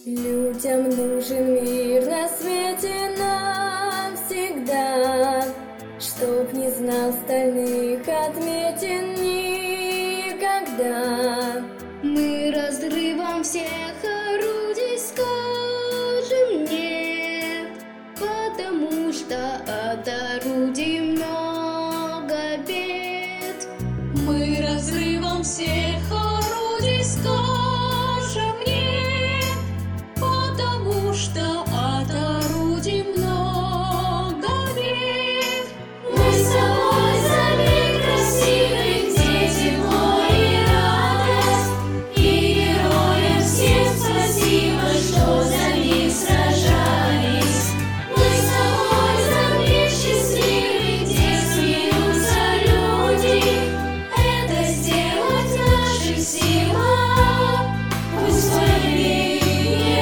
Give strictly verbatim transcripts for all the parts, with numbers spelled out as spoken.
Людям нужен мир на свете навсегда, чтоб не знал стальных отметин никогда. Мы разрывом всех орудий скажем нет, потому что от орудий много бед. Мы разрывом всех орудий скажем нет, потому что от орудий много бед. Мы с тобой за мир красивый, где тепло и радость, и героям всем спасибо, что за мир сражались. Мы с тобой за мир счастливый, где смеются люди, это сделать в наших силах, пусть войны не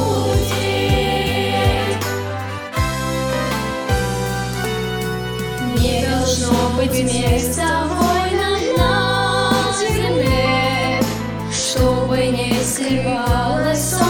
будет. Не должно быть места войнам на земле, чтобы не сливалось солнце.